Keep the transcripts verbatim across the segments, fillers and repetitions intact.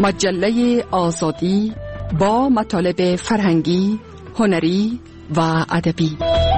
مجله آزادی با مطالب فرهنگی، هنری و ادبی.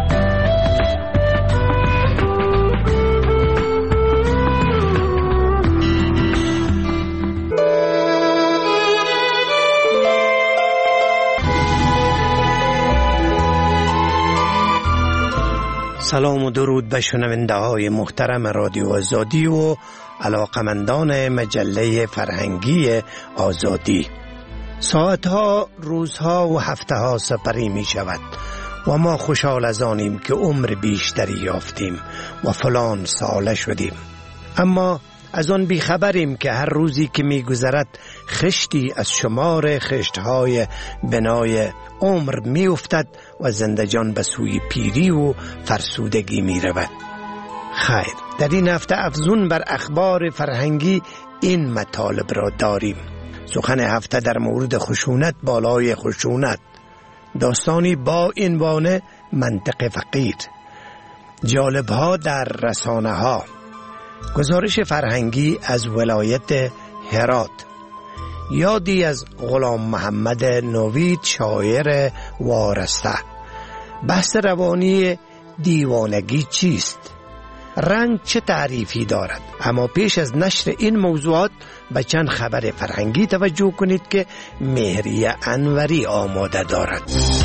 سلام و درود به شنونده های محترم رادیو آزادی و علاقمندان مجله فرهنگی آزادی. ساعتها، روزها و هفته‌ها سپری می شود و ما خوشحال از آنیم که عمر بیشتری یافتیم و فلان ساله شدیم، اما از آن بیخبریم که هر روزی که می گذرد خشتی از شمار خشتهای بنای عمر می افتد و زندگان به سوی پیری و فرسودگی می رود. خیر، در این هفته افزون بر اخبار فرهنگی این مطالب را داریم. سخن هفته در مورد خشونت بالای خشونت، داستانی با عنوان منطق فقیر، جالبها در رسانه ها، گزارش فرهنگی از ولایت هرات، یادی از غلام محمد نوید شاعر وارسته، بحث روانی دیوانگی چیست، رنگ چه تعریفی دارد. اما پیش از نشر این موضوعات به چند خبر فرهنگی توجه کنید که مهریه انوری آماده دارد.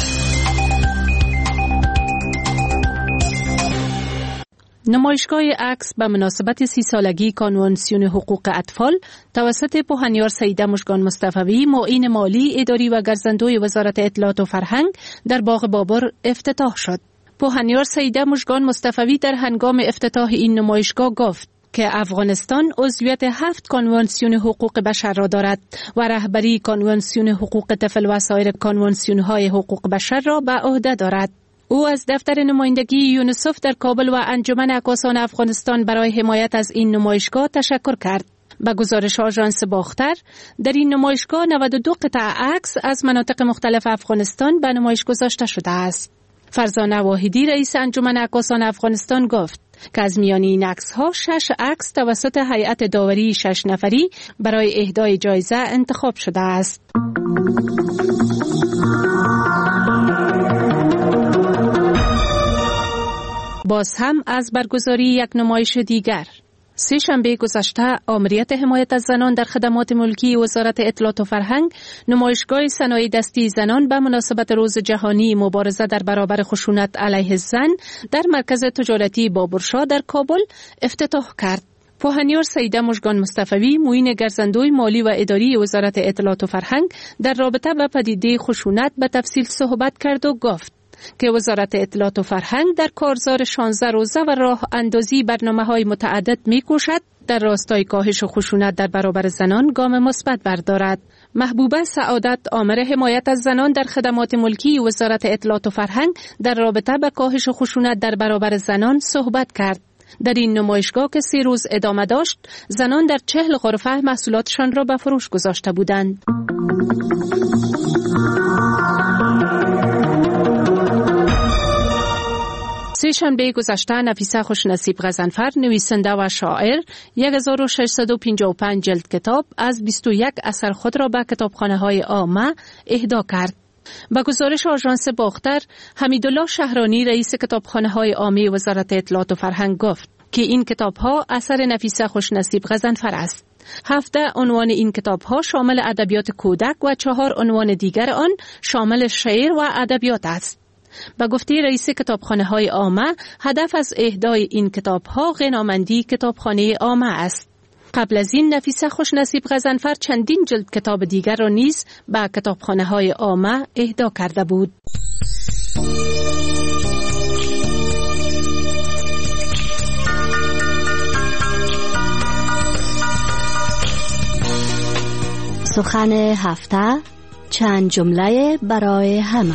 نمایشگاه عکس به مناسبت سی سالگی کنوانسیون حقوق اطفال توسط پوهنیار سیده مژگان مصطفوی، معین مالی، اداری و گرزندوی وزارت اطلاعات و فرهنگ در باغ بابر افتتاح شد. پوهنیار سیده مژگان مصطفوی در هنگام افتتاح این نمایشگاه گفت که افغانستان عضویت هفت کنوانسیون حقوق بشر را دارد و رهبری کنوانسیون حقوق طفل و سایر کنوانسیون‌های حقوق بشر را به عهده دارد. او از دفتر نمایندگی یونیسف در کابل و انجمن عکاسان افغانستان برای حمایت از این نمایشگاه تشکر کرد. به گزارش آژانس باختر، در این نمایشگاه نود و دو قطعه عکس از مناطق مختلف افغانستان به نمایش گذاشته شده است. فرزانه واحدی، رئیس انجمن عکاسان افغانستان، گفت که از میان این عکس‌ها شش عکس توسط هیئت داوری شش نفری برای اهدای جایزه انتخاب شده است. باز هم از برگزاری یک نمایش دیگر. سه شنبه گذشته آمریت حمایت از زنان در خدمات ملکی وزارت اطلاعات و فرهنگ نمایشگاه صنایع دستی زنان به مناسبت روز جهانی مبارزه در برابر خشونت علیه زن در مرکز تجارتی بابرشاه در کابل افتتاح کرد. پوهنیار سیده مژگان مصطفوی، معین گرزندوی مالی و اداری وزارت اطلاعات و فرهنگ، در رابطه با پدیده خشونت به تفصیل صحبت کرد و گفت که وزارت اطلاعات و فرهنگ در کارزار شانزده روزه و راه اندازی برنامه‌های متعدد می‌کوشد در راستای کاهش خشونت در برابر زنان گام مثبت بردارد. محبوبه سعادت، آمر حمایت از زنان در خدمات ملکی وزارت اطلاعات و فرهنگ، در رابطه با کاهش خشونت در برابر زنان صحبت کرد. در این نمایشگاه که سه روز ادامه داشت، زنان در چهل غرفه محصولاتشان را به فروش گذاشته بودند. سه شنبه گذشته نفیسه خوشنصیب غضنفر، نویسنده و شاعر، هزار و ششصد و پنجاه و پنج جلد کتاب از بیست و یک اثر خود را به کتابخانه‌های عامه اهدا کرد. به گزارش آژانس باختر، حمیدالله شهرانی، رئیس کتابخانه‌های عامه وزارت اطلاعات و فرهنگ، گفت که این کتاب‌ها اثر نفیسه خوشنصیب غضنفر است. هفده عنوان این کتاب‌ها شامل ادبیات کودک و چهار عنوان دیگر آن شامل شعر و ادبیات است. به گفته رئیس کتابخانه‌های عامه، هدف از اهدای این کتاب‌ها غنامندی کتابخانه عامه است. قبل از این نفیسه خوشنصیب غضنفر چندین جلد کتاب دیگر را نیز به کتابخانه‌های عامه اهدا کرده بود. سخن هفته، چند جمله برای همه.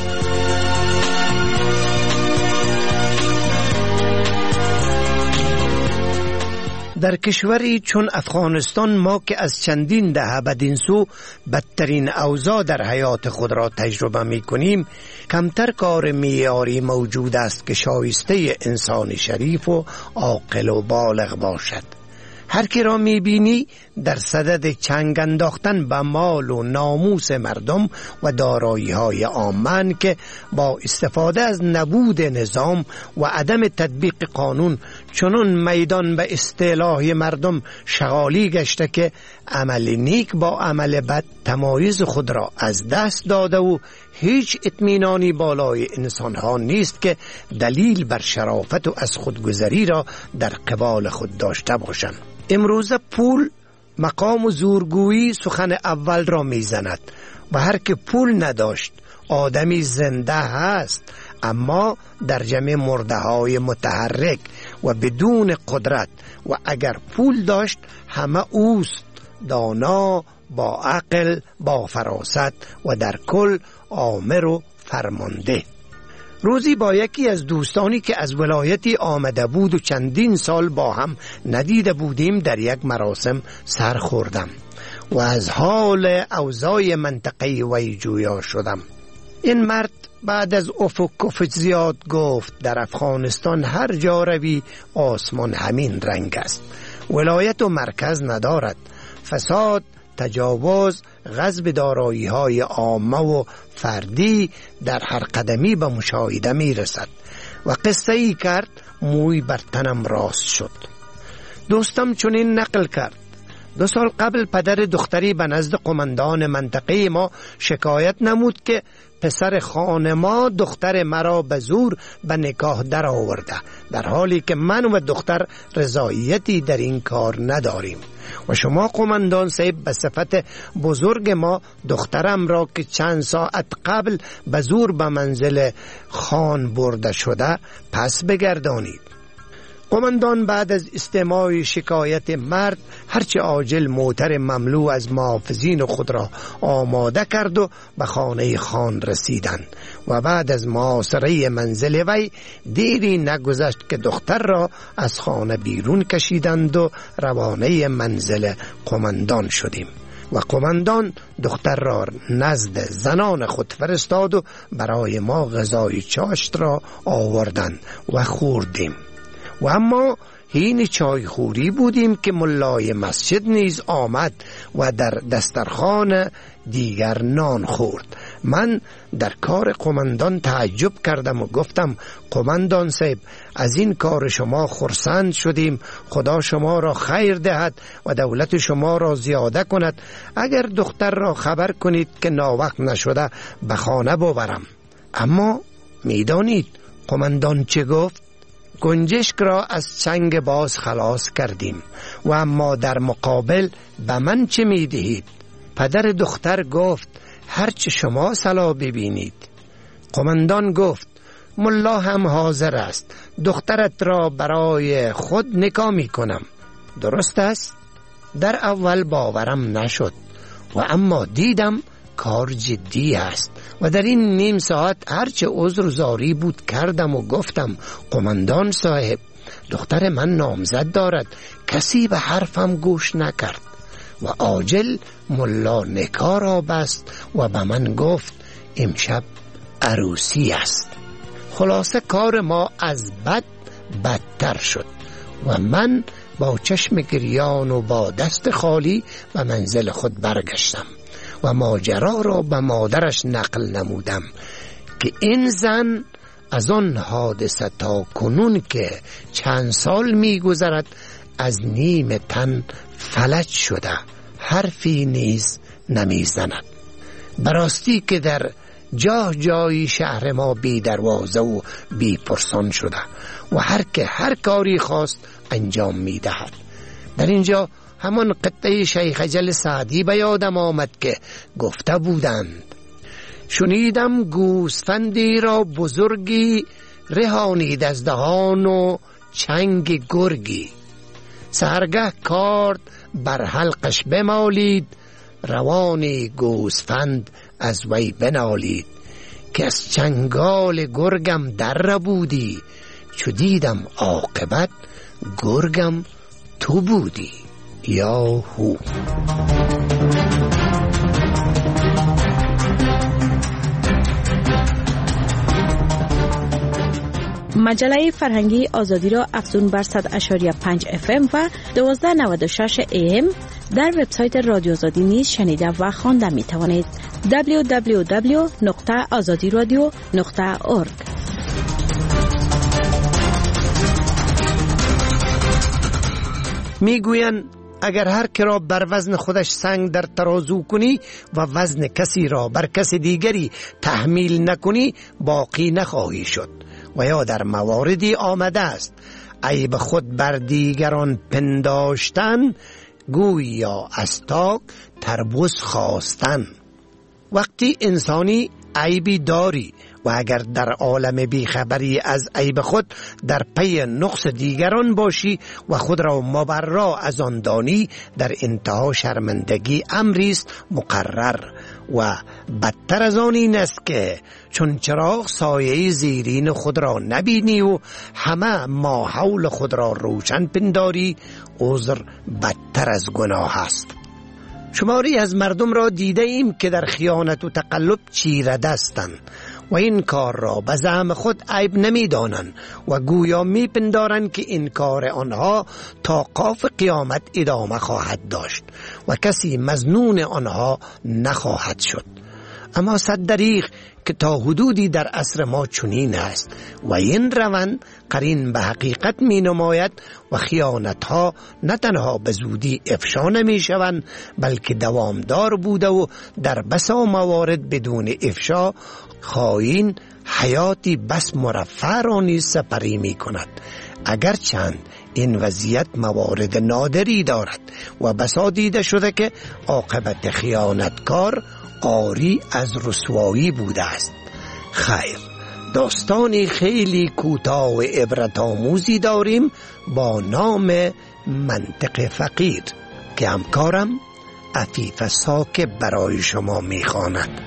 در کشوری چون افغانستان، ما که از چندین دهه بدین سو بدترین اوضاع در حیات خود را تجربه می کنیم، کمتر کار معیاری موجود است که شایسته انسان شریف و عاقل و بالغ باشد. هر کی را میبینی در صدد چنگ انداختن به مال و ناموس مردم و دارایی های عامه که با استفاده از نبود نظام و عدم تطبیق قانون چنون میدان به اصطلاح مردم شغالی گشته که عمل نیک با عمل بد تمایز خود را از دست داده و هیچ اطمینانی بالای انسان ها نیست که دلیل بر شرافت و از خودگذری را در قبال خود داشته باشند. امروز پول، مقام و زورگویی سخن اول را میزند و هر که پول نداشت آدمی زنده هست اما در جمع مرده های متحرک و بدون قدرت، و اگر پول داشت همه اوست، دانا، با عقل، با فراست و در کل آمر و فرمانده. روزی با یکی از دوستانی که از ولایتی آمده بود و چندین سال با هم ندیده بودیم در یک مراسم سر خوردم و از حال اوضاع منطقه وی جویا شدم. این مرد بعد از افق کفت زیاد گفت در افغانستان هر جا روی آسمان همین رنگ است، ولایت و مرکز ندارد، فساد، تجاوز، غصب دارایی های عامه و فردی در هر قدمی به مشاهده می رسد و قصه ای کرد. موی بر تنم راست شد. دوستم چنین نقل کرد: دو سال قبل پدر دختری به نزد قماندان منطقه ما شکایت نمود که پسر خانه ما دختر مرا به زور به نکاح در آورده، در حالی که من و دختر رضایتی در این کار نداریم و شما قماندان صاحب به صفت بزرگ ما دخترم را که چند ساعت قبل به زور به منزل خان برده شده پس بگردانید. قماندان بعد از استماع شکایت مرد هرچه عاجل موتر مملو از محافظین خود را آماده کرد و به خانه خان رسیدند و بعد از محاصره منزل وی دیری نگذشت که دختر را از خانه بیرون کشیدند و روانه منزل قماندان شدیم و قماندان دختر را نزد زنان خود فرستاد و برای ما غذای چاشت را آوردند و خوردیم. و اما هین چای خوری بودیم که ملای مسجد نیز آمد و در دسترخوان دیگر نان خورد. من در کار قماندان تعجب کردم و گفتم: قماندان صاحب، از این کار شما خرسند شدیم، خدا شما را خیر دهد و دولت شما را زیاده کند. اگر دختر را خبر کنید که ناوقت نشده به خانه ببرم. اما میدانید قماندان چه گفت؟ گنجشک را از چنگ باز خلاص کردیم و اما در مقابل به من چه می دهید؟ پدر دختر گفت: هرچه شما صلاح ببینید. قماندان گفت: ملا هم حاضر است، دخترت را برای خود نکاح می کنم. درست است؟ در اول باورم نشد و اما دیدم کار جدی است و در این نیم ساعت هرچه عذر و زاری بود کردم و گفتم: قماندان صاحب، دختر من نامزد دارد. کسی به حرفم گوش نکرد و عاجل ملا نکاح را بست و به من گفت: امشب عروسی است. خلاصه کار ما از بد بدتر شد و من با چشم گریان و با دست خالی به منزل خود برگشتم و ماجرا را به مادرش نقل نمودم که این زن از آن حادثه تا کنون که چند سال می گذرد از نیم تن فلج شده، حرفی نیز نمی زند. براستی که در جاه جایی شهر ما بی دروازه و بی پرسان شده و هر که هر کاری خواست انجام می دهد. در اینجا همان قطعه شیخ جل سعدی به یادم آمد که گفته بودند: شنیدم گوسفندی را بزرگی رهانید از دهان و چنگ گرگی، سحرگه کارد بر حلقش بمالید، روانی گوسفند از وی بنالید، که از چنگال گرگم در بودی، چو دیدم عاقبت گرگم تو بودی. یا هو. مجله فرهنگی آزادی را افزون بر صد و شش و پنج اف ام و دوازده نود و شش ای ام در وبسایت رادیو آزادی نیز شنیده و خوانده می توانید. دبلیو دبلیو دبلیو نقطه آزادی رادیو نقطه اورگ. میگویند اگر هر که را بر وزن خودش سنگ در ترازو کنی و وزن کسی را بر کس دیگری تحمیل نکنی باقی نخواهی شد. و یا در مواردی آمده است عیب خود بر دیگران پنداشتن گویا از تاک تربوز خواستن. وقتی انسانی عیبی داری و اگر در عالم بیخبری از عیب خود در پی نقص دیگران باشی و خود را مبرا از آن دانی، در انتها شرمندگی امری است مقرر و بدتر از آن این است که چون چراغ سایه زیرین خود را نبینی و همه ما حول خود را روشن پنداری، عذر بدتر از گناه است. شماری از مردم را دیده ایم که در خیانت و تقلب چیره دستند و این کار را به زعم خود عیب نمی دانند و گویا می پندارند که این کار آنها تا قاف قیامت ادامه خواهد داشت و کسی مظنون آنها نخواهد شد. اما صد دریغ که تا حدودی در عصر ما چنین است و این روند قرین به حقیقت می نماید و خیانت ها نه تنها به زودی افشا نمی شوند بلکه دوامدار بوده و در بسا موارد بدون افشا خائن حیاتی بس مرفه را نیز سپری می کند. اگرچند این وضعیت موارد نادری دارد و بسا دیده شده که عاقبت خیانتکار عاری از رسوایی بوده است. خیر، داستانی خیلی کوتاه و عبرت آموزی داریم با نام منطق فقیر که همکارم عفیف ساکب برای شما میخواند.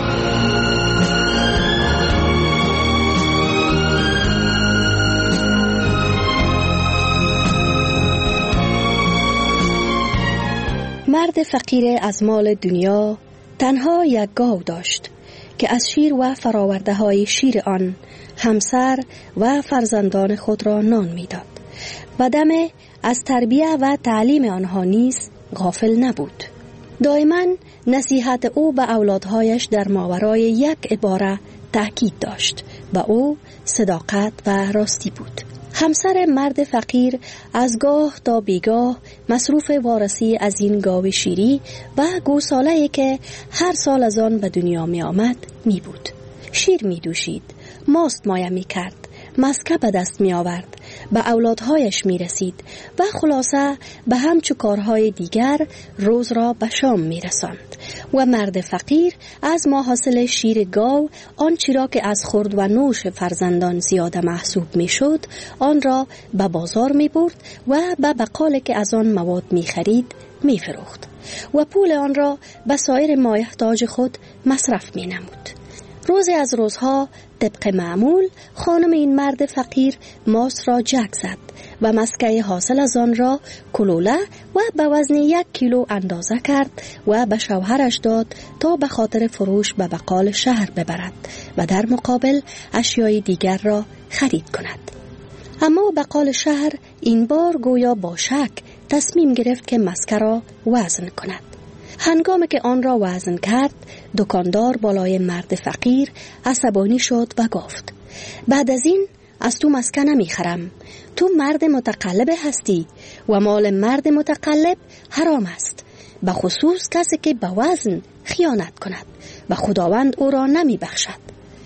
مرد فقیر از مال دنیا تنها یک گاو داشت که از شیر و فراورده های شیر آن همسر و فرزندان خود را نان میداد و دم از تربیه و تعلیم آنها نیز غافل نبود. دائما نصیحت او به اولادهایش در ماورای یک عباره تاکید داشت و او صداقت و راستی بود. همسر مرد فقیر از گاه تا بیگاه مصروف وارسی از این گاو شیری و گوساله‌ای که هر سال از آن به دنیا می آمد می بود. شیر می دوشید، ماست مایه می کرد، مسکه به دست می آورد، به اولادهایش می رسید و خلاصه به همچو کارهای دیگر روز را به شام می رساند و مرد فقیر از ماحصل شیر گاو آنچه را که از خورد و نوش فرزندان زیاده محسوب می شد آن را به بازار می برد و به بقالی که از آن مواد می خرید می فروخت و پول آن را به سایر مایحتاج خود مصرف می نمود. روزی از روزها طبق معمول خانم این مرد فقیر ماست را جک زد و مسکه حاصل از آن را کلوله و به وزن یک کیلو اندازه کرد و به شوهرش داد تا به خاطر فروش به بقال شهر ببرد و در مقابل اشیای دیگر را خرید کند. اما بقال شهر این بار گویا با شک تصمیم گرفت که مسکه را وزن کند. هنگامی که آن را وزن کرد، دکاندار بالای مرد فقیر عصبانی شد و گفت: بعد از این از تو مسکه نمی خرم. تو مرد متقلب هستی و مال مرد متقلب حرام است، به خصوص کسی که به وزن خیانت کند و خداوند او را نمی بخشد.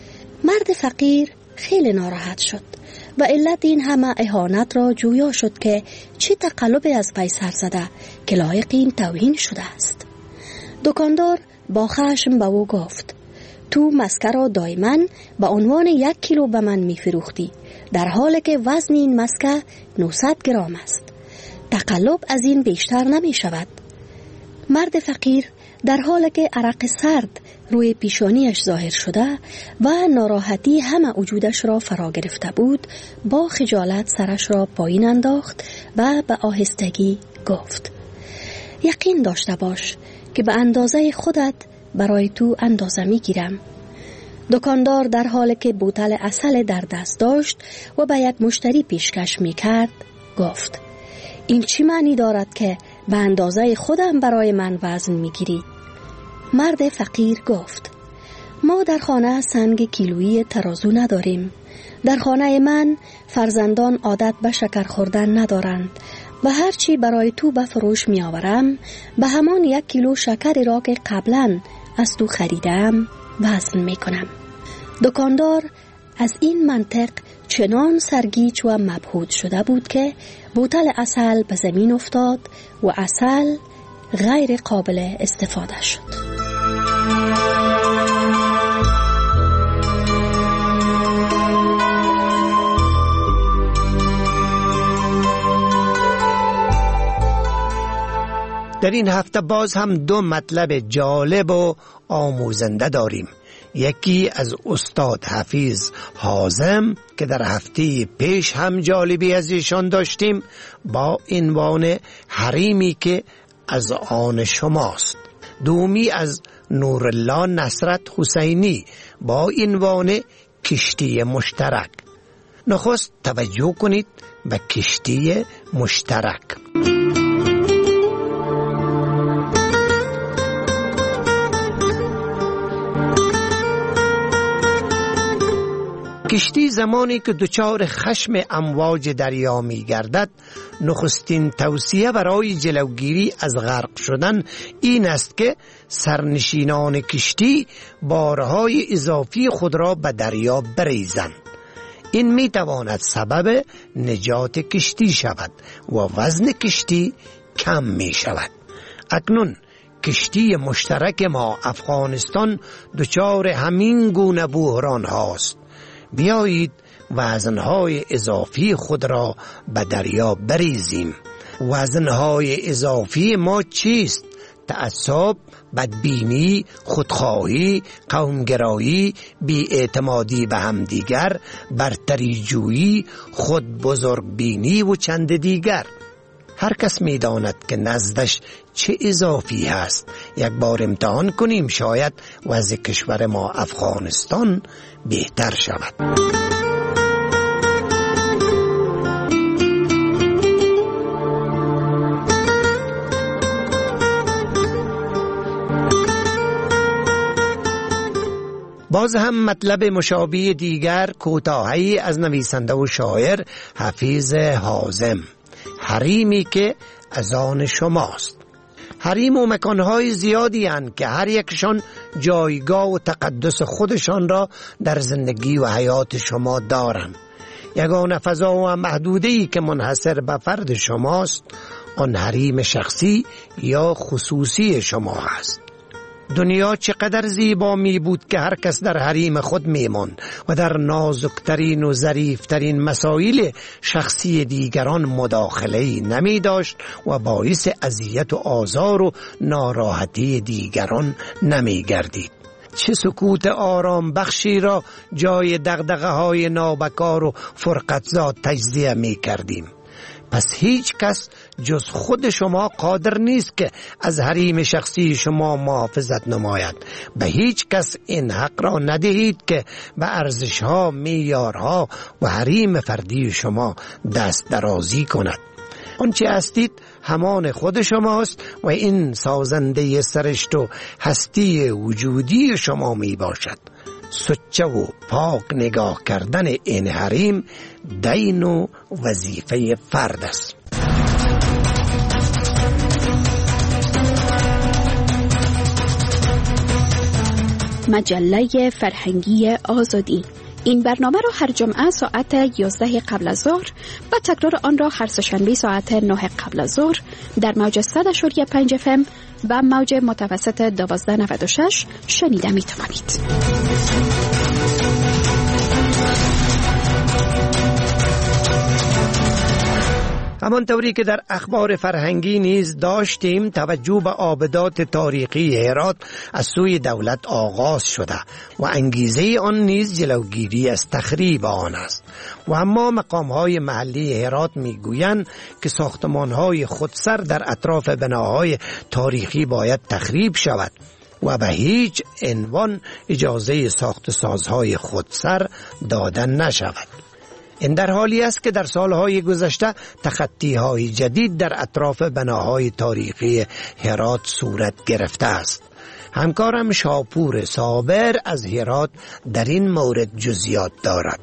مرد فقیر خیلی ناراحت شد و علت این همه اهانت را جویا شد که چه تقلب از پی سر زده که لایق این توهین شده است. دکاندار با خشم به او گفت: تو مسکه را دائما به عنوان یک کیلو به من می فروختی، در حالی که وزن این مسکه نهصد گرم است. تقلب از این بیشتر نمی شود. مرد فقیر در حالی که عرق سرد روی پیشانیش ظاهر شده و ناراحتی همه وجودش را فرا گرفته بود، با خجالت سرش را پایین انداخت و به آهستگی گفت: یقین داشته باش که به اندازه خودت برای تو اندازه می گیرم. دکاندار در حالی که بوتل عسل در دست داشت و به یک مشتری پیشکش می کرد گفت: این چی معنی دارد که به اندازه خودم برای من وزن می گیری؟ مرد فقیر گفت: ما در خانه سنگ کیلویی ترازو نداریم. در خانه من فرزندان عادت به شکر خوردن ندارند و هرچی برای تو به فروش می آورم به همان یک کیلو شکری را که قبلا از تو خریدم وزن می کنم. دکاندار از این منطق چنان سرگیج و مبهوت شده بود که بوتل عسل به زمین افتاد و عسل غیر قابل استفاده شد. در این هفته باز هم دو مطلب جالب و آموزنده داریم. یکی از استاد حفیظ حازم که در هفته پیش هم جالبی از ایشان داشتیم با عنوان حریمی که از آن شماست. دومی از نورالله نصرت حسینی با عنوان کشتی مشترک. نخست توجه کنید به کشتی مشترک. کشتی زمانی که دچار خشم امواج دریا می گردد، نخستین توصیه برای جلوگیری از غرق شدن این است که سرنشینان کشتی بارهای اضافی خود را به دریا بریزند. این می تواند سبب نجات کشتی شود و وزن کشتی کم می شود. اکنون کشتی مشترک ما افغانستان دچار همین گونه بحران هاست. بیایید وزنهای اضافی خود را به دریا بریزیم. وزنهای اضافی ما چیست؟ تعصب، بدبینی، خودخواهی، قومگرایی، بی‌اعتمادی به همدیگر، برتریجویی، خود بزرگبینی و چند دیگر. هر کس می داند که نزدش چه اضافی هست. یک بار امتحان کنیم، شاید وضع کشور ما افغانستان بهتر شود. باز هم مطلب مشابه دیگر کوتاهی از نویسنده و شاعر حفیظ حازم، حریمی که از آن شماست. حریم و مکانهای زیادی هستند که هر یکشان جایگاه و تقدس خودشان را در زندگی و حیات شما دارند. یگانه فضا و محدوده‌ای که منحصر به فرد شماست آن حریم شخصی یا خصوصی شما است. دنیا چقدر زیبا می بود که هر کس در حریم خود می ماند و در نازکترین و ظریفترین مسائل شخصی دیگران مداخله‌ای نمی داشت و باعث اذیت و آزار و ناراحتی دیگران نمی گردید. چه سکوت آرام بخشی را جای دغدغه های نابکار و فرقتزاد تجزیه می کردیم. پس هیچ کس جز خود شما قادر نیست که از حریم شخصی شما محافظت نماید. به هیچ کس این حق را ندهید که به ارزش‌ها، معیارها و حریم فردی شما دست درازی کند. آنچه هستید همان خود شماست و این سازنده سرشت و هستی وجودی شما می باشد. سچه و پاک نگاه کردن این حریم دین و وظیفه فرد است. مجله فرهنگی آزادی. این برنامه را هر جمعه ساعت یازده قبل از ظهر و تکرار آن را هر سه‌شنبه ساعت نه قبل از ظهر در موج صد و پنج اف ام و موج متوسط دوازده نود و شش شنیده می توانید. همانطوری که در اخبار فرهنگی نیز داشتیم، توجه به آبدات تاریخی هرات از سوی دولت آغاز شده و انگیزه آن نیز جلوگیری از تخریب آن است. و اما مقام‌های محلی هرات می‌گویند که ساختمان‌های خودسر در اطراف بناهای تاریخی باید تخریب شود. و به هیچ عنوان اجازه ساخت سازهای خودسر داده نشود. این در حالی است که در سالهای گذشته تخطی‌های جدید در اطراف بناهای تاریخی هرات صورت گرفته است. همکارم شاپور صابر از هرات در این مورد جزئیات دارد.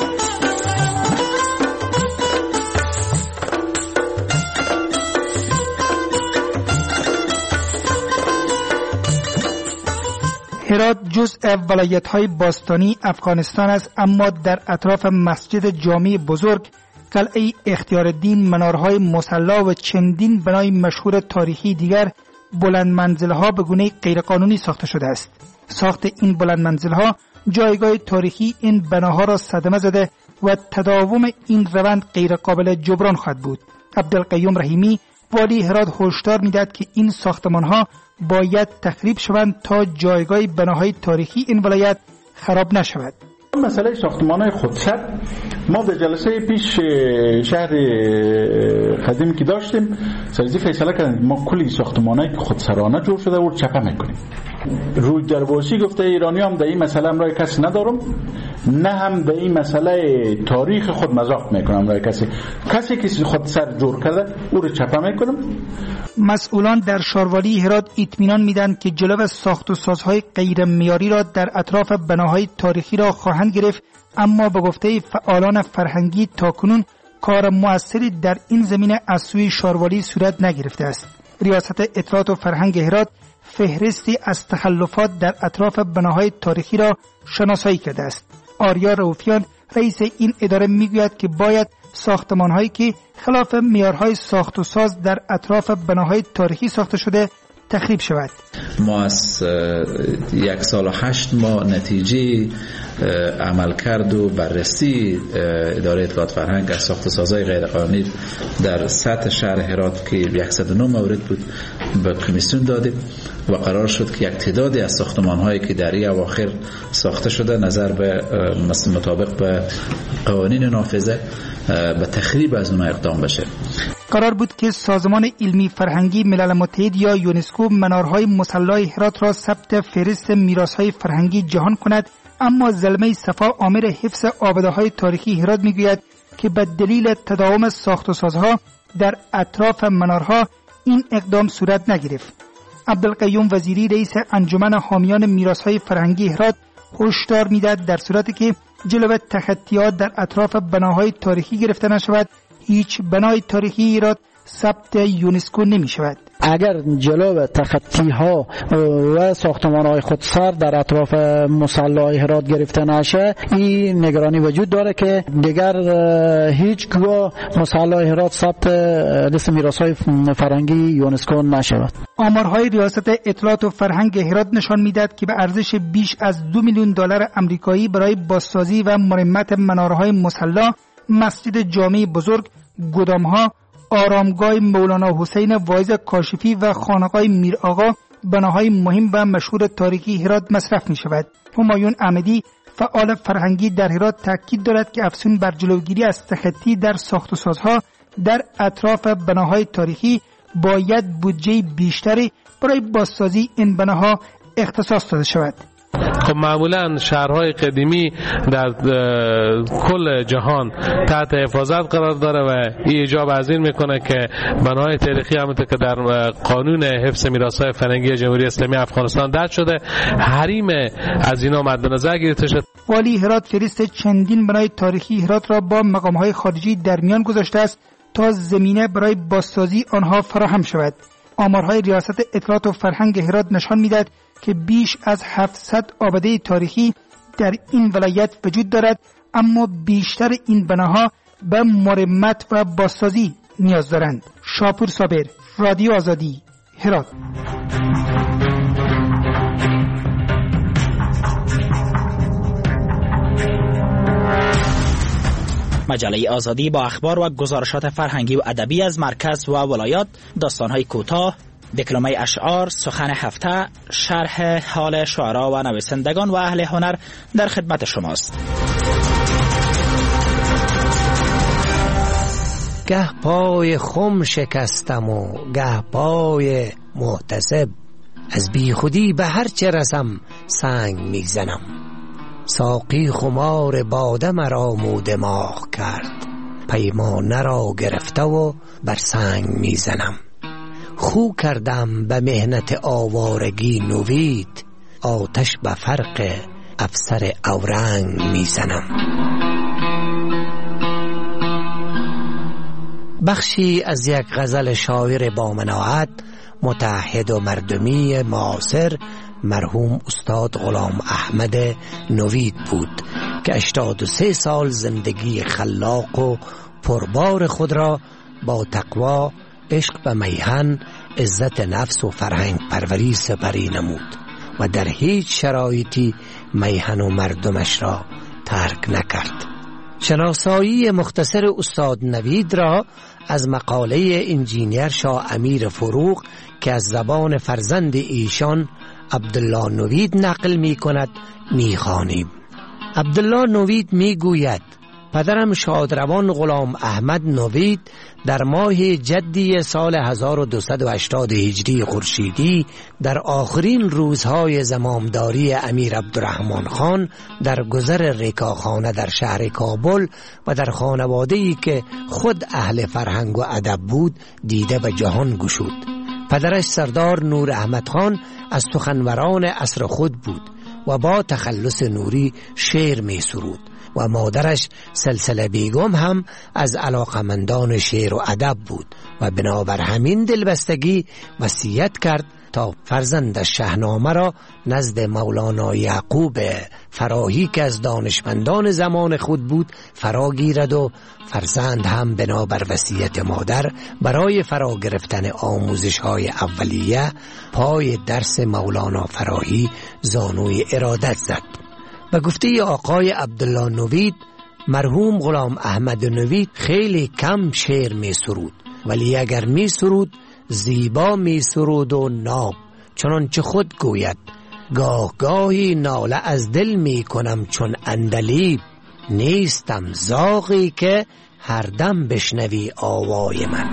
هرات جزء ولایت‌های باستانی افغانستان است، اما در اطراف مسجد جامی بزرگ، قلعه اختیارالدین، منارهای مصلی و چندین بنای مشهور تاریخی دیگر بلند منزل‌ها به گونه غیرقانونی ساخته شده است. ساخت این بلند منزل‌ها جایگاه تاریخی این بناها را صدمه زده و تداوم این روند غیرقابل جبران خواهد بود. عبدالقیوم رحیمی والی هرات هشدار می‌دهد که این ساختمان‌ها باید تخریب شوند تا جایگاه بناهای تاریخی این ولایت خراب نشود. مسئله ساختمان‌های خودسر ما در جلسه پیش شهر قدیم که داشتیم سرزی فیصله کردیم ما کلی ساختمان‌هایی که خودسرانه جور شده و چپه میکنیم. روی درباسی گفته ایرانی هم در این مسئله امرای کسی ندارم، نه هم در این مسئله تاریخ خود مذاق میکنم امرای کسی کسی که خودسر جور کرده او رو چپه میکنم. مسئولان در شاروالی هرات اطمینان میدن که جلو ساخت و سازهای غیر معیاری را در اطراف بناهای تاریخی را خواهند گرفت، اما به گفته فعالان فرهنگی تاکنون کار مؤثری در این زمینه از سوی شاروالی صورت نگرفته است. ریاست اطلاعات و فرهنگ هرات فهرستی از تخلفات در اطراف بناهای تاریخی را شناسایی کرده است. آریا رؤوفیان رئیس این اداره میگوید که باید ساختمان‌هایی که خلاف معیارهای ساخت و ساز در اطراف بناهای تاریخی ساخته شده تخریب شود. ما از یک سال و هشت ماه نتیجه عمل کرد و بررسی اداره اطلاعات فرهنگ از ساخت و سازهای غیرقانونی در سطح شهر هرات که صد و نه مورد بود به کمیسیون دادیم و قرار شد که یک تعدادی از ساختمان‌هایی که در این اواخر ساخته شده نظر به مطابق به قوانین نافذه به تخریب از اونها اقدام بشه. قرار بود که سازمان علمی فرهنگی ملل متحد یا یونسکو منارهای مصلی هرات را ثبت فهرست میراث‌های فرهنگی جهان کند، اما زلمه صفا آمر حفظ آباده‌های تاریخی هرات میگوید که به دلیل تداوم ساخت و سازها در اطراف منارها این اقدام صورت نگرفت. عبدالقیوم وزیری رئیس انجمن حامیان میراث‌های فرهنگی هرات هشدار میدهد در صورتی که جلوه تخطیات در اطراف بناهای تاریخی گرفته نشود هیچ بنای تاریخی هرات ثبت یونسکو نمی شود. اگر جلو تخطی ها و ساختمان های خودسر در اطراف مصلی هرات گرفته نشه این نگرانی وجود داره که دیگر هیچ گاه مصلی هرات ثبت لیست میراث های فرهنگی یونسکو نشود. آمارهای ریاست اطلاعات و فرهنگ هرات نشان میدهد که به ارزش بیش از دو میلیون دلار آمریکایی برای بازسازی و مرمت منارهای مصلی، مسجد جامی بزرگ، گدامها، آرامگاه مولانا حسین واعظ کاشفی و خانقاه میر آقا بناهای مهم و مشهور تاریخی هرات مصرف می شود. همایون احمدی فعال فرهنگی در هرات تاکید دارد که افزون بر جلوگیری از تخطی در ساخت و سازها در اطراف بناهای تاریخی باید بودجه بیشتری برای بازسازی این بناها اختصاص داده شود. خب معمولا شهرهای قدیمی در کل جهان تحت حفاظت قرار داره و این ایجاب از این میکنه که بناهای تاریخی همونطور که در قانون حفظ میراث‌های فرهنگی جمهوری اسلامی افغانستان درج شده حریم از اینا مد نظر گرفته شد. والی هرات فهرست چندین بنای تاریخی هرات را با مقامهای خارجی در میان گذاشته است تا زمینه برای بازسازی آنها فراهم شود. آمارهای ریاست اطلاعات و فرهنگ هرات نشان میدهد که بیش از هفتصد آباده تاریخی در این ولایت وجود دارد، اما بیشتر این بناها به مرمت و بازسازی نیاز دارند. شاپور صابر، رادیو آزادی، هرات. مجله آزادی با اخبار و گزارشات فرهنگی و ادبی از مرکز و ولایات، داستان‌های کوتاه، دکلمه اشعار، سخن هفته، شرح حال شعرا و نویسندگان و اهل هنر در خدمت شماست. گه پای خم شکستم و گه پای محتسب، از بی خودی به هر چه رسم سنگ میزنم. ساقی خمار باده مرا مو دماغ کرد، پیمانه را گرفته و بر سنگ میزنم. خو کردم به مهنت آوارگی نوید، آتش به فرق افسر اورنگ میزنم. بخشی از یک غزل شاعر با مناعت، متعهد و مردمی معاصر، مرحوم استاد غلام احمد نوید بود که هشتاد و سه سال زندگی خلاق و پربار خود را با تقوا، عشق به میهن، عزت نفس و فرهنگ پروری سپری نمود و در هیچ شرایطی میهن و مردمش را ترک نکرد. شناسایی مختصر استاد نوید را از مقاله انجینیر شاه امیر فروغ که از زبان فرزند ایشان عبدالله نوید نقل می کند می خوانیم. عبدالله نوید می گوید پدرم شادروان غلام احمد نوید در ماه جدی سال هزار و دویست و هشتاد هجری خورشیدی در آخرین روزهای زمامداری امیر عبدالرحمن خان در گذر رکاخانه در شهر کابل و در خانواده‌ای که خود اهل فرهنگ و ادب بود دیده به جهان گشود. پدرش سردار نور احمد خان از سخنوران عصر خود بود و با تخلص نوری شعر می سرود و مادرش سلسله بیگم هم از علاقمندان شعر و ادب بود و بنابر همین دلبستگی وصیت کرد تا فرزند شاهنامه را نزد مولانا یعقوب فراهی که از دانشمندان زمان خود بود فرا گیرد و فرزند هم بنابر وصیت مادر برای فرا گرفتن آموزش های اولیه پای درس مولانا فراهی زانوی ارادت زد. به گفته آقای عبدالله نوید مرحوم غلام احمد نوید خیلی کم شعر می سرود، ولی اگر می سرود زیبا می سرود و ناب، چنانچه خود گوید گاه گاهی ناله از دل می کنم چون اندلیب، نیستم زاغی که هر دم بشنوی آوای من.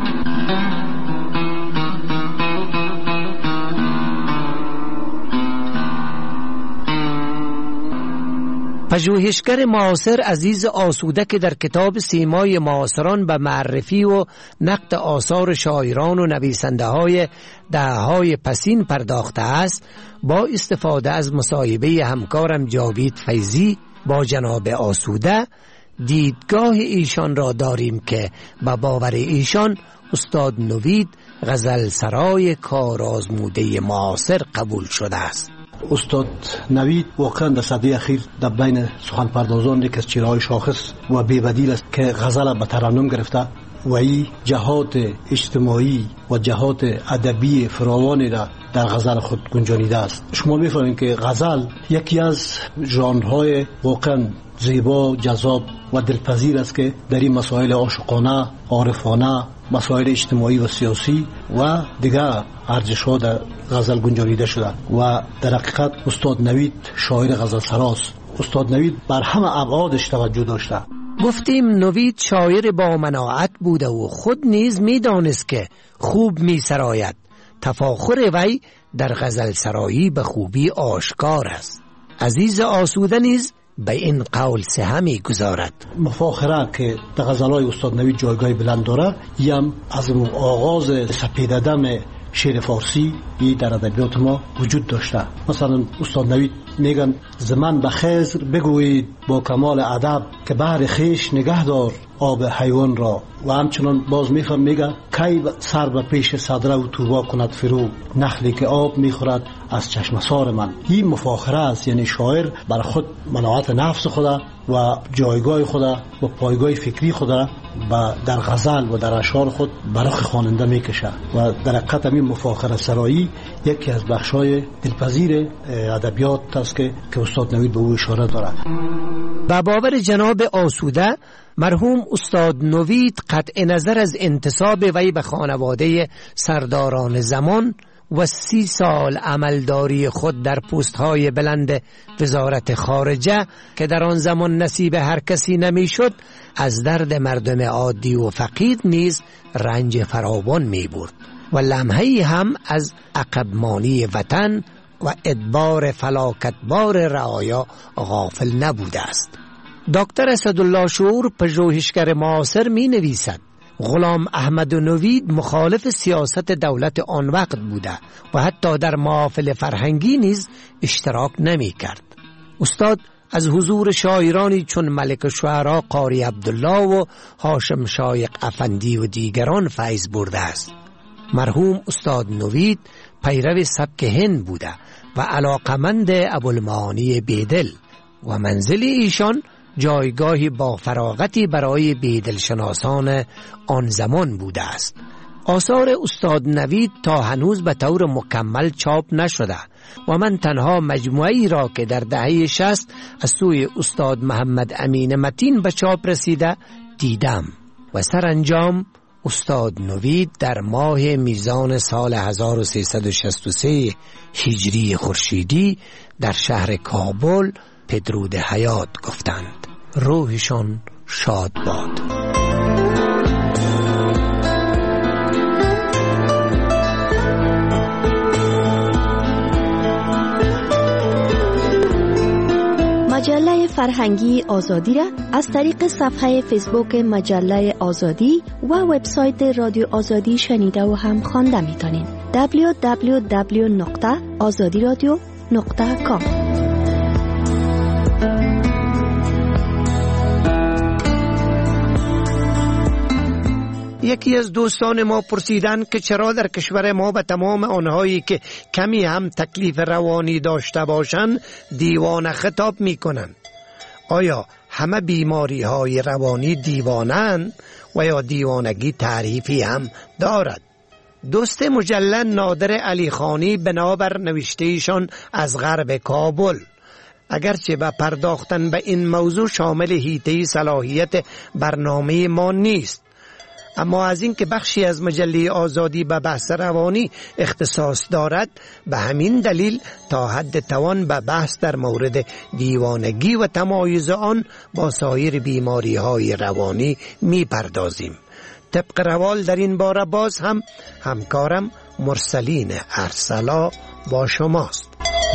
پژوهشگر معاصر عزیز آسوده که در کتاب سیمای معاصران به معرفی و نقد آثار شاعران و نویسنده های دهه‌های پسین پرداخته است، با استفاده از مصاحبه همکارم جاوید فیضی با جناب آسوده دیدگاه ایشان را داریم که به باور ایشان استاد نوید غزل سرای کارآزموده معاصر قبول شده است. استاد نوید واقعا در سده اخیر در بین سخن پردازان یک از چهره‌های شاخص و بی‌بدیل است که غزل به ترنم گرفته و این جهات اجتماعی و جهات ادبی فراوانی را در غزل خود گنجانیده است. شما می‌فهمید که غزل یکی از ژانرهای واقعا زیبا، جذاب و دلپذیر است که در این مسائل عاشقانه، عارفانه، مسائل اجتماعی و سیاسی و دیگر ارزش‌ها در غزل گنجانیده شده و در حقیقت استاد نوید شاعر غزل سراست. استاد نوید بر همه ابعادش توجه داشته. گفتیم نوید شاعر با مناعت بوده و خود نیز می‌دانست که خوب می‌سراید. تفاخر وی در غزل سرایی به خوبی آشکار است. عزیز آسوده نیز به این قول سهم می‌گذارد. مفاخره که در غزل‌های استاد نوید جایگاه بلند داره، یم از آغاز سپیددم شعر فارسی ای در ادبیات ما وجود داشته. مثلا استاد نوید میگن زمان به خضر بگویید با کمال ادب که بحر خیش نگه دار آب حیوان را، و همچنان باز میفهم میگه کی سر به پیش صدره و توبا کند فرو، نخلی که آب میخورد از چشم سار من. این مفاخره است، یعنی شاعر بر خود مناعت نفس خدا و جایگاه خدا و پایگاه فکری خدا و در غزل و در اشعار خود برای خواننده میکشه و در حقیقت این مفاخره سرایی یکی از بخشای دلپذیر ادبیات است که که استاد نوید به او اشاره دارد. با باور جناب آسوده مرحوم استاد نوید قطع نظر از انتساب وی به خانواده سرداران زمان و سی سال عملداری خود در پست‌های بلند وزارت خارجه که در آن زمان نصیب هر کسی نمی‌شد، از درد مردم عادی و فقیر نیز رنج فراوان می‌برد و لمحه‌ای هم از عقبمانی وطن و ادبار فلاکتبار رعایا غافل نبوده است. دکتر اسدالله شعور پژوهشگر معاصر می نویسد غلام احمد نوید مخالف سیاست دولت آن وقت بوده و حتی در محافل فرهنگی نیز اشتراک نمی کرد. استاد از حضور شاعرانی چون ملک شعرا قاری عبدالله و هاشم شایق افندی و دیگران فیض برده است. مرحوم استاد نوید پیرو سبک هند بوده و علاقمند ابوالمعانی بیدل و منزل ایشان جایگاهی با فراغتی برای بیدل شناسان آن زمان بوده است. آثار استاد نوید تا هنوز به طور مکمل چاپ نشده و من تنها مجموعی را که در دهه شصت از سوی استاد محمد امین متین به چاپ رسیده دیدم و سرانجام استاد نوید در ماه میزان سال هزار و سیصد و شصت و سه هجری خورشیدی در شهر کابل پدرود حیات گفتند. روحشان شاد باد. مجله فرهنگی آزادی را از طریق صفحه فیسبوک مجله آزادی و وبسایت رادیو آزادی شنیده و هم خوانده میتونید. دبلیو دبلیو دبلیو نقطه آزادی رادیو نقطه کام. یکی از دوستان ما پرسیدند که چرا در کشور ما به تمام آنهایی که کمی هم تکلیف روانی داشته باشند دیوانه خطاب می کنند. آیا همه بیماری های روانی دیوانند و یا دیوانگی تعریفی هم دارد؟ دوست مجلل نادر علی خانی بنابر نوشتهشان از غرب کابل، اگرچه به پرداختن به این موضوع شامل حیطه صلاحیت برنامه ما نیست، اما از این که بخشی از مجله آزادی به بحث روانی اختصاص دارد به همین دلیل تا حد توان به بحث در مورد دیوانگی و تمایز آن با سایر بیماری های روانی می پردازیم. طبق روال در این باره باز هم همکارم مرسلین ارسلا با شماست.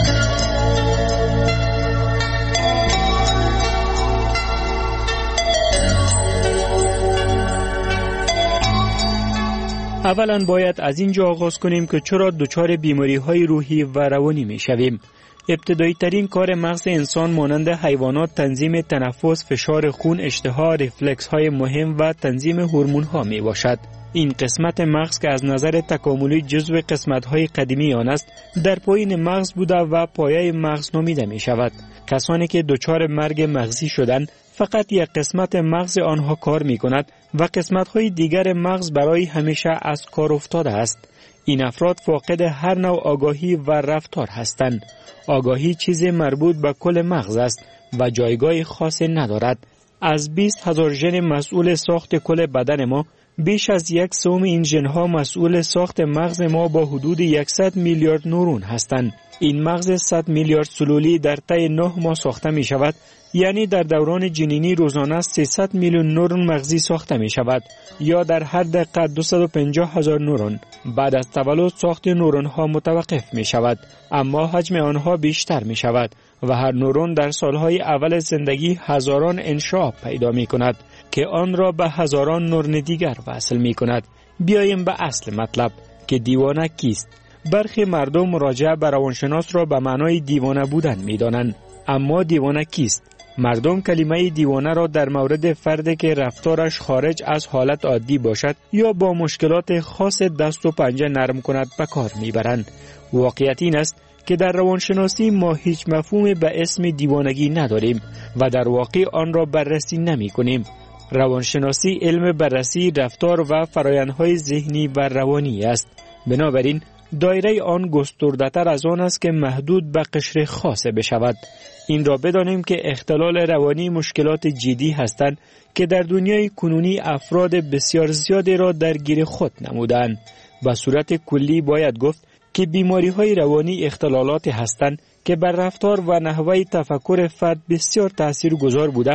اولا باید از اینجا آغاز کنیم که چرا دچار بیماری های روحی و روانی می شویم. ابتدایی ترین کار مغز انسان مانند حیوانات تنظیم تنفس، فشار خون، اشتها، ریفلکس های مهم و تنظیم هورمون ها می باشد. این قسمت مغز که از نظر تکاملی جزو قسمت های قدیمی آن است در پایین مغز بوده و پایه مغز نامیده می شود. کسانی که دچار مرگ مغزی شدند فقط یک قسمت مغز آنها کار می کند و قسمت های دیگر مغز برای همیشه از کار افتاده است. این افراد فاقد هر نوع آگاهی و رفتار هستند. آگاهی چیز مربوط به کل مغز است و جایگاه خاصی ندارد. از بیست هزار ژن مسئول ساخت کل بدن ما، بیش از یک سوم این ژن‌ها مسئول ساخت مغز ما با حدود صد میلیارد نورون هستند. این مغز صد میلیارد سلولی در طی نه ماه ساخته می شود، یعنی در دوران جنینی روزانه سیصد میلیون نورون مغزی ساخته می شود یا در هر دقیقه دویست و پنجاه هزار نورون. بعد از تولد ساخت نورون ها متوقف می شود، اما حجم آنها بیشتر می شود و هر نورون در سالهای اول زندگی هزاران انشعاب پیدا می کند که آن را به هزاران نورون دیگر وصل می کند. بیاییم به اصل مطلب که دیوانه کیست. برخی مردم راجع به روانشناس را به معنای دیوانه بودن می دانند، اما دیوانه کیست؟ مردم کلمه دیوانه را در مورد فردی که رفتارش خارج از حالت عادی باشد یا با مشکلات خاص دست و پنجه نرم کند به کار میبرند. واقعیت این است که در روانشناسی ما هیچ مفهومی به اسم دیوانگی نداریم و در واقع آن را بررسی نمی کنیم. روانشناسی علم بررسی رفتار و فرآیندهای ذهنی و روانی است. بنابراین دایره آن گسترده‌تر از آن است که محدود به قشر خاص بشود. این را بدانیم که اختلال روانی مشکلات جدی هستند که در دنیای کنونی افراد بسیار زیادی را درگیر خود نمودند. به صورت کلی باید گفت که بیماری‌های روانی اختلالاتی هستند که بر رفتار و نحوه تفکر فرد بسیار تأثیرگذار بوده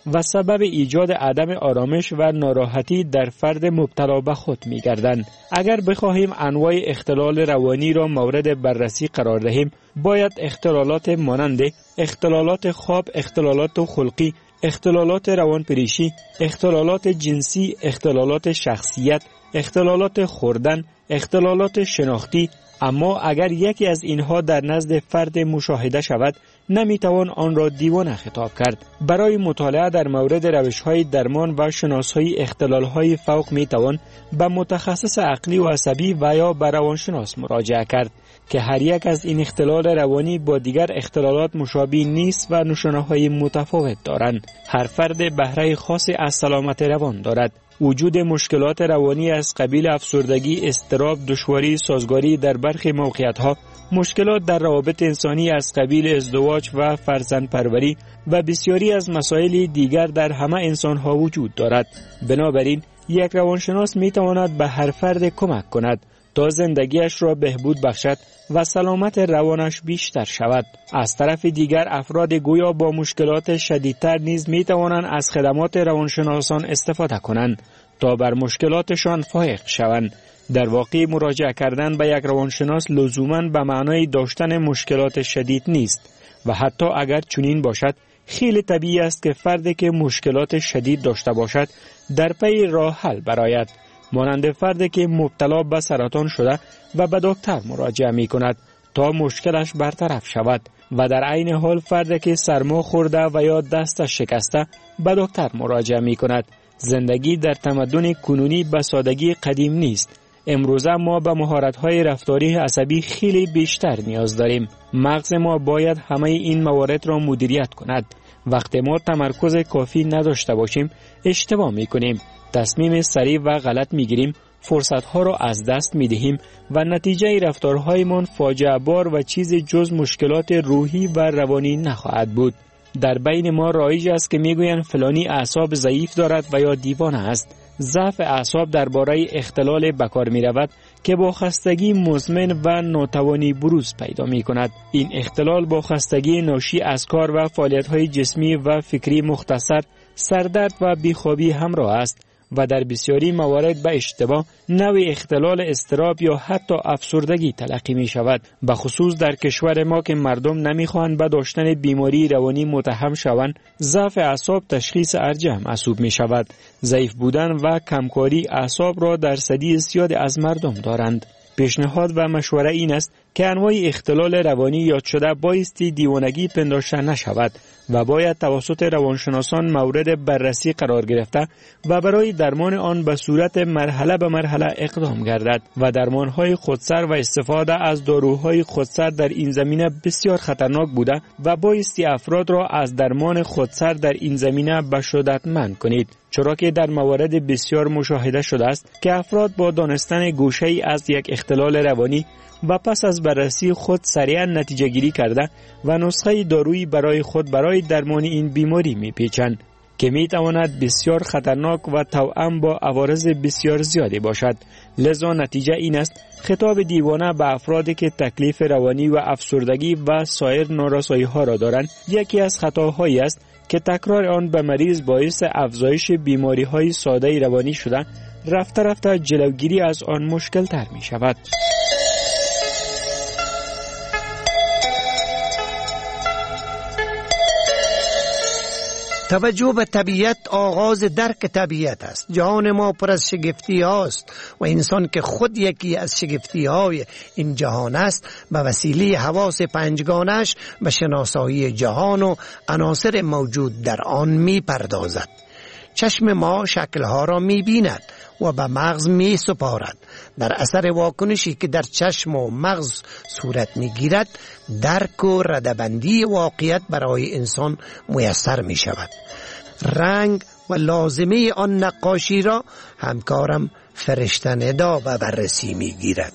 و سبب ایجاد عدم آرامش و ناراحتی در فرد مبتلا به خود می گردند. اگر بخواهیم انواع اختلال روانی را مورد بررسی قرار دهیم، باید اختلالات مانند اختلالات خواب، اختلالات خلقی، اختلالات روانپریشی، اختلالات جنسی، اختلالات شخصیت، اختلالات خوردن، اختلالات شناختی، اما اگر یکی از اینها در نزد فرد مشاهده شود، نمیتوان آن را دیوانه خطاب کرد. برای مطالعه در مورد روش‌های درمان و شناسایی اختلال‌های فوق میتوان به متخصص عقلی و عصبی و یا به روانشناس مراجعه کرد که هر یک از این اختلال روانی با دیگر اختلالات مشابه نیست و نشانه‌های متفاوت دارند. هر فرد بهره خاصی از سلامت روان دارد. وجود مشکلات روانی از قبیل افسردگی، اضطراب، دشواری سازگاری در برخی موقعیت‌ها، مشکلات در روابط انسانی از قبیل ازدواج و فرزندپروری و بسیاری از مسائل دیگر در همه انسان‌ها وجود دارد. بنابراین یک روانشناس می‌تواند به هر فرد کمک کند تا زندگیش را بهبود بخشد و سلامت روانش بیشتر شود. از طرف دیگر افراد گویا با مشکلات شدیدتر نیز می توانند از خدمات روانشناسان استفاده کنند تا بر مشکلاتشان فائق شوند. در واقع مراجعه کردن به یک روانشناس لزوماً به معنای داشتن مشکلات شدید نیست و حتی اگر چنین باشد، خیلی طبیعی است که فردی که مشکلات شدید داشته باشد در پی راه حل برآید. مانند فردی که مبتلا به سرطان شده و به دکتر مراجعه می کند تا مشکلش برطرف شود و در عین حال فردی که سرما خورده و یا دستش شکسته به دکتر مراجعه می کند. زندگی در تمدن کنونی به سادگی قدیم نیست. امروزه ما به مهارت‌های رفتاری عصبی خیلی بیشتر نیاز داریم. مغز ما باید همه این موارد را مدیریت کند. وقتی ما تمرکز کافی نداشته باشیم، اشتباه می‌کنیم. تصمیم سریع و غلط می‌گیریم، فرصت‌ها را از دست می‌دهیم و نتیجه رفتارهایمان فاجعه بار و چیز جز مشکلات روحی و روانی نخواهد بود. در بین ما رایج است که میگویند فلانی اعصاب ضعیف دارد و یا دیوانه است. ضعف اعصاب درباره اختلال به کار می رود که با خستگی مزمن و ناتوانی بروز پیدا می کند. این اختلال با خستگی ناشی از کار و فعالیت‌های جسمی و فکری مختصر، سردرد و بیخوابی همراه است و در بسیاری موارد به اشتباه نوع اختلال اضطراب یا حتی افسردگی تلقی می شود. به خصوص در کشور ما که مردم نمیخواهند به داشتن بیماری روانی متهم شوند، ضعف اعصاب تشخیص ارجح محسوب می شود. ضعیف بودن و کمکاری اعصاب را درصدی زیاد از مردم دارند. پیشنهاد و مشوره این است که انواع اختلال روانی یاد شده بایستی دیوانگی پنداشته نشود و باید توسط روانشناسان مورد بررسی قرار گرفته و برای درمان آن به صورت مرحله به مرحله اقدام گردد و درمانهای خودسر و استفاده از داروهای خودسر در این زمینه بسیار خطرناک بوده و بایستی افراد را از درمان خودسر در این زمینه به شدت منع کنید، چرا که در موارد بسیار مشاهده شده است که افراد با دانستن گوشه‌ای از یک اختلال روانی و پس از بررسی خود سریعا نتیجه گیری کرده و نسخه دارویی برای خود برای درمان این بیماری میپیچند که میتواند بسیار خطرناک و توأم با عوارض بسیار زیادی باشد. لذا نتیجه این است خطاب دیوانه به افرادی که تکلیف روانی و افسردگی و سایر نارسایی ها را دارند یکی از خطاهایی است که تکرار آن به مریض باعث افزایش بیماری های ساده روانی شده، رفته رفته جلوگیری از آن مشکل تر می شود. توجه به طبیعت آغاز درک طبیعت است. جهان ما پر از شگفتی هاست و انسان که خود یکی از شگفتی های این جهان است به وسیله حواس پنجگانش به شناسایی جهان و عناصر موجود در آن می پردازد. چشم ما شکلها را می بیند و به مغز می سپارد. در اثر واکنشی که در چشم و مغز صورت می گیرد، درک و ردبندی واقعیت برای انسان میسر می شود. رنگ و لازمه آن نقاشی را همکارم فرشته ندا به بررسی می گیرد.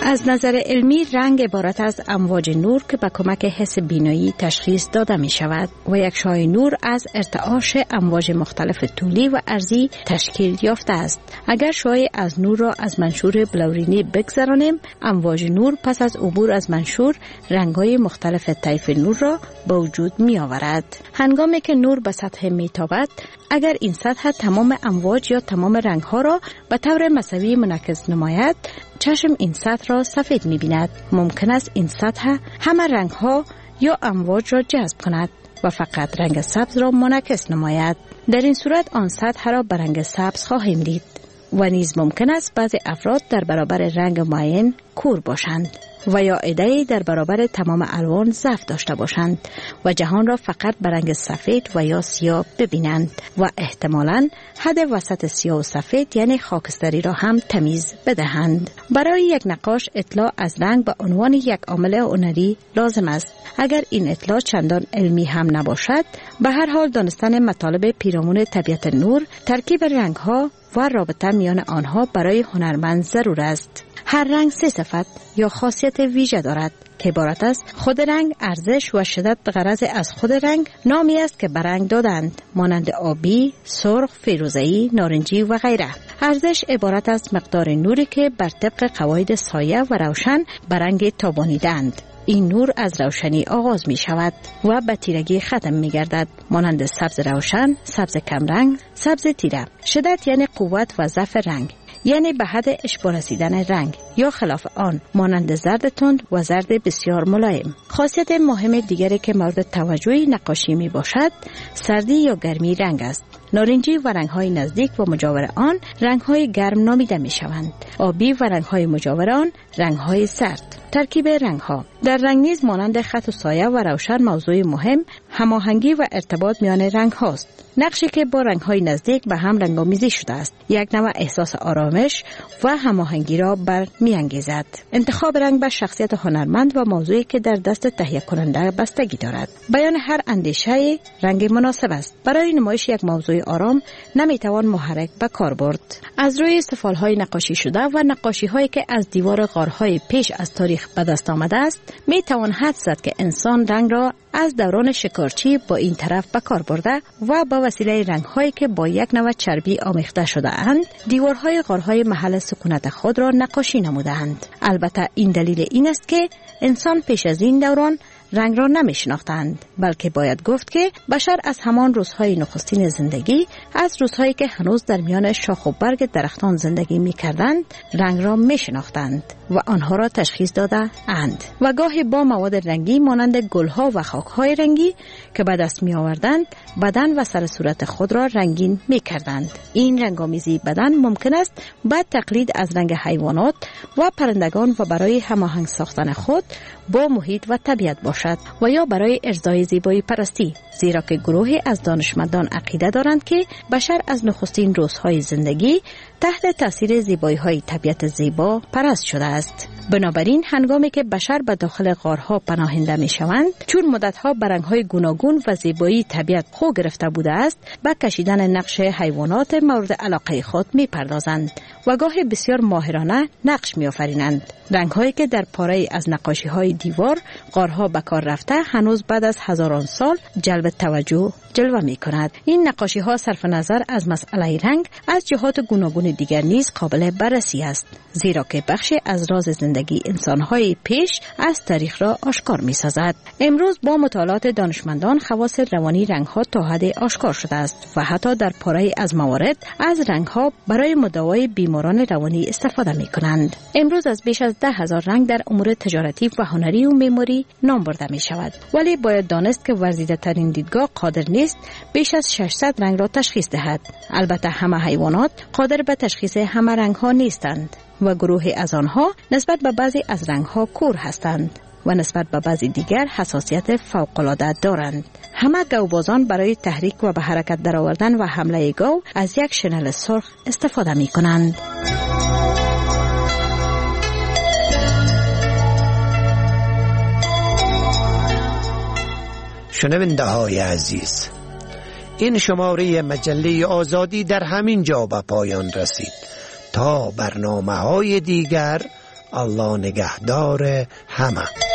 از نظر علمی رنگ عبارت از امواج نور که به کمک حس بینایی تشخیص داده می شود و یک شعاع نور از ارتعاش امواج مختلف طولی و عرضی تشکیل یافته است. اگر شعاع از نور را از منشور بلورینی بگذرانیم، امواج نور پس از عبور از منشور رنگ‌های مختلف طیف نور را به وجود می آورد. هنگامی که نور به سطح می تابد، اگر این سطح تمام امواج یا تمام رنگ‌ها را به طور مساوی منعکس نماید، چشم این سطح را سفید می بیند. ممکن است این سطح همه رنگ‌ها یا امواج را جذب کند و فقط رنگ سبز را منعکس نماید. در این صورت آن سطح را به رنگ سبز خواهیم دید و نیز ممکن است بعضی افراد در برابر رنگ معین کور باشند و یا عده‌ای در برابر تمام الوان ضعف داشته باشند و جهان را فقط به رنگ سفید و یا سیاه ببینند و احتمالاً حد وسط سیاه و سفید یعنی خاکستری را هم تمیز بدهند. برای یک نقاش اطلاع از رنگ به عنوان یک عامل هنری لازم است. اگر این اطلاع چندان علمی هم نباشد، به هر حال دانستن مطالب پیرامون طبیعت نور، ترکیب رنگ‌ها و رابطه میان آنها برای هنرمند ضرور است. هر رنگ سه صفت یا خاصیت ویژه دارد که عبارت است خود رنگ، ارزش و شدت. غرض از خود رنگ نامی است که به رنگ دادند، مانند آبی، سرخ، فیروزه‌ای، نارنجی و غیره. ارزش عبارت است مقدار نوری که بر طبق قواعد سایه و روشن به رنگ تابانیدند. این نور از روشنی آغاز می شود و به تیرگی ختم می گردد، مانند سبز روشن، سبز کمرنگ، سبز تیره. شدت یعنی قوت و ضعف رنگ، یعنی به حد اشباع رسیدن رنگ، یا خلاف آن مانند زرد تند و زرد بسیار ملایم. خاصیت مهم دیگری که مورد توجه نقاشی می باشد سردی یا گرمی رنگ است. نارنجی و رنگ‌های نزدیک و مجاور آن رنگ‌های گرم نامیده می‌شوند. آبی و رنگ‌های مجاور آن رنگ‌های سرد. ترکیب رنگ‌ها در رنگ نیز مانند خط و سایه و روشن موضوع مهم هماهنگی و ارتباط میان رنگ‌هاست. نقشی که با رنگ‌های نزدیک به هم رنگ‌آمیزی شده است، یک نوع احساس آرامش و هماهنگی را بر می‌انگیزد. انتخاب رنگ به شخصیت هنرمند و موضوعی که در دست تهیه کننده بستگی دارد. بیان هر اندیشه رنگ مناسب است. برای نمایش یک موضوع آرام نمیتوان محرک به کار برد. از روی سفالهای نقاشی شده و نقاشی‌هایی که از دیوار غارهای پیش از تاریخ به دست آمده است، میتوان حدس زد که انسان رنگ را از دوران شکارچی با این طرف به کار برده و با وسیله رنگ‌هایی که با یک نوع چربی آمیخته شده اند، دیوارهای غارهای محل سکونت خود را نقاشی نمودند. البته این دلیل این است که انسان پیش از این دوران رنگ را نمی‌شناختند، بلکه باید گفت که بشر از همان روزهای نخستین زندگی، از روزهایی که هنوز در میان شاخ و برگ درختان زندگی می‌کردند، رنگ را می‌شناختند و آنها را تشخیص داده اند و گاهی با مواد رنگی مانند گلها و خاک‌های رنگی که به دست می‌آوردند، بدن و سر صورت خود را رنگین می‌کردند. این رنگامیزی بدن ممکن است با تقلید از رنگ حیوانات و پرندگان و برای هماهنگ ساختن خود با محیط و طبیعت باشد و یا برای ارضای زیبایی پرستی، زیرا که گروهی از دانشمندان عقیده دارند که بشر از نخستین روزهای زندگی تحت تاثیر زیبایی‌های طبیعت زیبا پرست شده است. بنابراین هنگامی که بشر به داخل غارها پناهنده می‌شوند، چون مدت‌ها به رنگ‌های گوناگون و زیبایی طبیعت خو گرفته بوده است، به کشیدن نقش حیوانات مورد علاقه خود می‌پردازند و گاهی بسیار ماهرانه نقش می‌آفرینند. رنگ‌هایی که در پاره از نقاشی‌های دیوار غارها به کار رفته هنوز بعد از هزاران سال جلب توجه جلوه می‌کند. این نقاشی‌ها صرف نظر از مسئله رنگ از جهات گوناگون دیگر نیز قابل بررسی است، زیرا که بخشی از راز زندگی انسان‌های پیش از تاریخ را آشکار می‌سازد. امروز با مطالعات دانشمندان خواص روانی رنگ‌ها تا حد آشکار شده است و حتی در پاره از موارد از رنگ‌ها برای مداوای بیماران روانی استفاده می‌کنند. امروز از بیش از ده هزار رنگ در امور تجارتی و هنری و معماری نام برده می‌شود، ولی باید دانست که ورزیده‌ترین دیدگاه قادر نیست بیش از ششصد رنگ را تشخیص دهد. البته همه حیوانات قادر به تشخیص همه رنگ‌ها نیستند و گروهی از آنها نسبت به بعضی از رنگ‌ها کور هستند و نسبت به بعضی دیگر حساسیت فوق‌العاده دارند. همه گاوبازان برای تحریک و به حرکت درآوردن و حمله گاو از یک شنل سرخ استفاده می‌کنند. شنونده های عزیز، این شماره مجله آزادی در همین جا به پایان رسید. تا برنامه های دیگر، الله نگهدار همه.